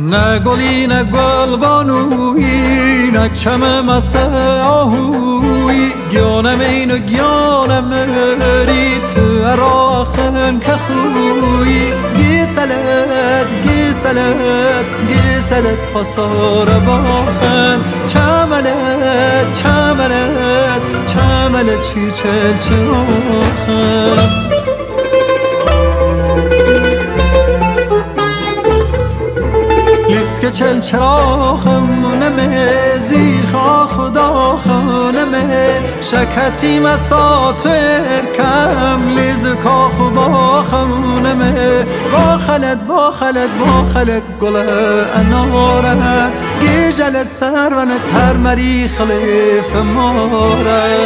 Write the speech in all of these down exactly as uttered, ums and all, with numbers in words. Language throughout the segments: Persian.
نه گلی نه گل بانویی نه چم مسه آهویی گیانم اینو گیانم مری تو اراخن که خویی گیسلت گیسلت گیسلت پاسار باخن چملت چملت چملت چی چل چراخن لیسک چل چراخمونمه زیخا خدا خانمه شکتی مسا تو ارکم لیزکا خبا خمونمه با خلد با خلد با خلد گل اناره گیجل سرونت هر مری خلیف ماره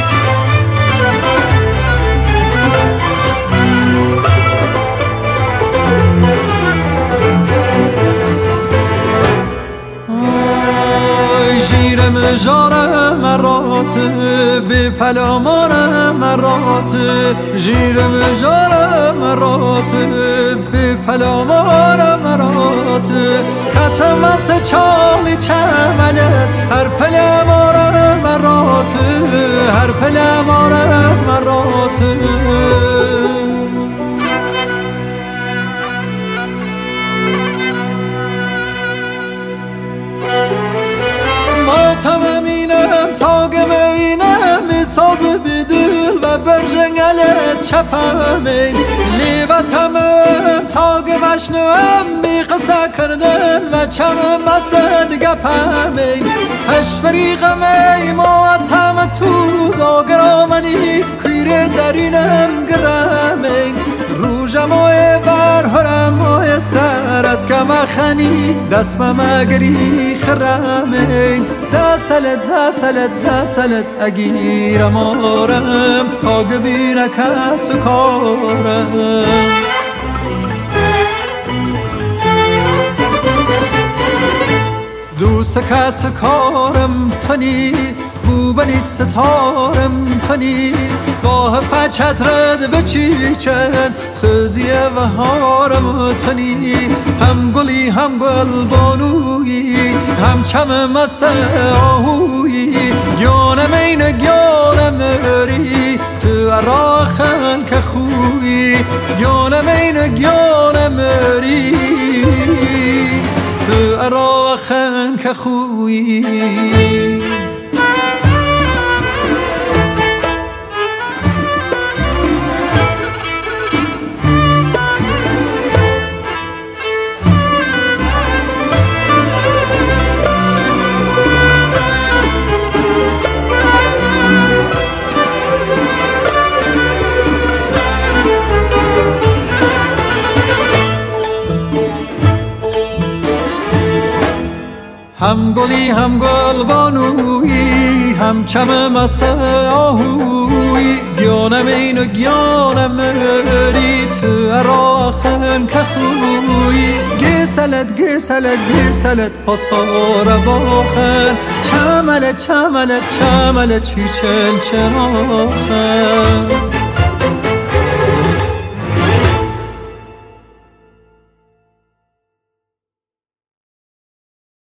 جیرم جارم مرات به پلامانم مرات جیرم جارم مرات به پلامانم مرات کتم از چالی چمله هر پلامانم مرات هر پلامانم مرات ماتم اینم تاگم اینم ساز بدل و برجنگلت چپم لیوتم تاگم اشنوم بی قصه کردن و چمم مسد گپم تشفریقم ماتم تو زاگرامنی کویر درینم گرم روژم و برهرم مای سر از کم خنی دست مگری خرم دسلت دسلت دسلت اگیرم آرم تا گبینه کس کارم دوست کس کارم تنی بوبنی ستارم تنی گاه فچت رد بچیچن سوزی و هارم تنی هم گلی هم گل بانویی هم چم مسه آهویی گیانم این گیانم مری تو اراخن که خویی گیانم این گیانم مری تو اراخن که خویی هم گلی هم گل بانویی هم چم مسه آهویی گیانم اینو گیانم مری تو اراخن که خویی گیسلت گیسلت گیسلت پاسار باخن چملت چملت چملت چی چل چراخن